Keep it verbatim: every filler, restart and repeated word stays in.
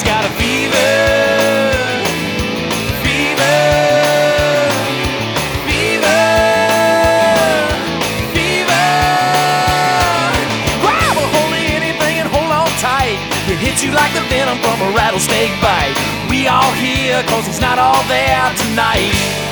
just got a fever, fever, fever, fever. Grab a hold of anything and hold on tight. It hits you like the venom from a rattlesnake bite. We all here cause it's not all there tonight.